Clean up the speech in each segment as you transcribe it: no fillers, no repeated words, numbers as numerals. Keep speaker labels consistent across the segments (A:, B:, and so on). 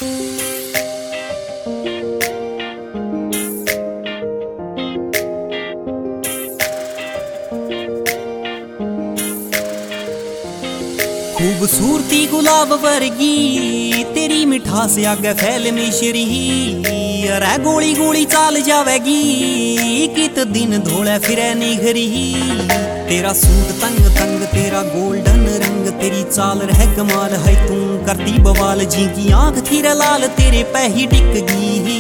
A: खूबसूरती गुलाब वर्गी तेरी मिठास आगे फैल मिश्री, अरे गोली गोली चाल जावेगी कित दिन धोले फिरे निखरी। तेरा सूट तंग तंग तेरा गोल्डन रंग, तेरी चाल रह कमाल है तू करती बवाल, जी की आंख थी लाल तेरे पे ही टिकगी।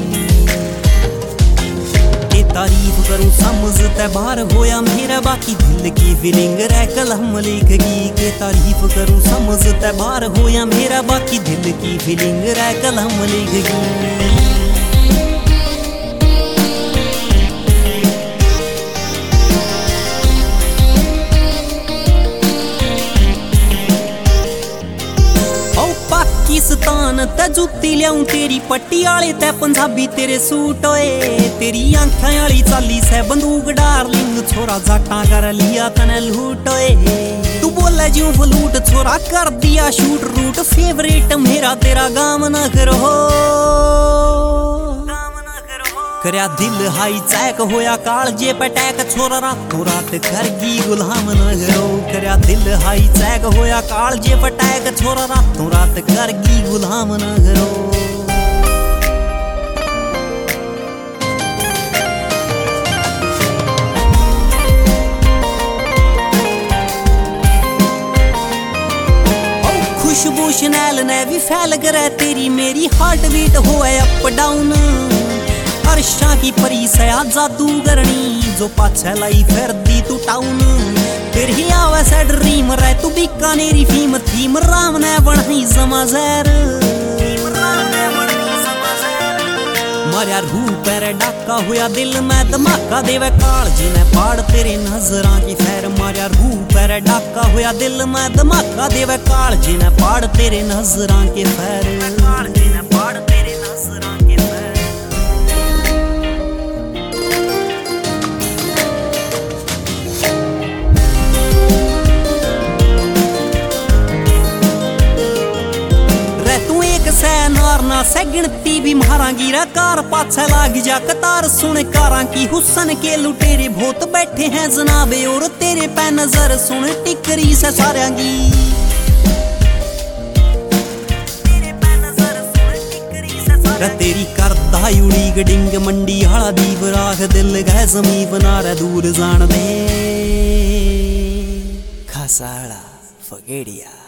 A: तारीफ करूं समझते बार होया मेरा, बाकी दिल की फीलिंग रह कलम लिखगी। के तारीफ करूं समझते बार होया मेरा, बाकी दिल की फीलिंग रह कलम लिखगी। पाकिस्तान ते जुत्ती लियाऊं तेरी पटियाले ते पंजाबी तेरे सूट होए, तेरी आंखां आली चाली से बंदूक डार्लिंग छोरा जाटा कर लिया तने लूट होए। तू बोले ज्यों फ्लूट छोरा कर दिया शूट रूट, फेवरेट मेरा तेरा गाम न करो करया दिल हाई चैक होया कालजे पटैक, छोरा रातों रात करगी गुलाम न करो। करया दिल हाई चैक होया कालजे पटैक, छोरा रातों रात करगी गुलाम न करो। खुशबू शनैल ने भी फैल करे तेरी, मेरी हार्ट बीट होए अप डाउन, अर्शा की परी सया जादू करनी जो पाछे लाई फिर दी तू टाउन। फिर ही आवे से ड्रीम रह तू बीकानेरी फीम, थीम राम ने बनाई समाजर मारिया रूह पैर डाका होया दिल में धमाका देवे काल जी ने पाड़ तेरे नजरां की फैर। मारिया रूह पैर डाका होया दिल में धमाका देवे काल जी ने पाड़ तेरे नजरां के फैर। काल जी ने पाड़ तेरे नजरां के फैर। नारना से गिनती भी मारांगी रा कार पाछे लाग जा कतार, सुन कारां की हुसन के लुटेरे बहुत बैठे हैं जनाबे, और तेरे पे नजर सुन टिकरी से सारेंगी। तेरी करदा उड़ी गडिंग मंडी आला दीप राख दिल गए जमी बना रे दूर जान दे खासाड़ा फगेड़िया।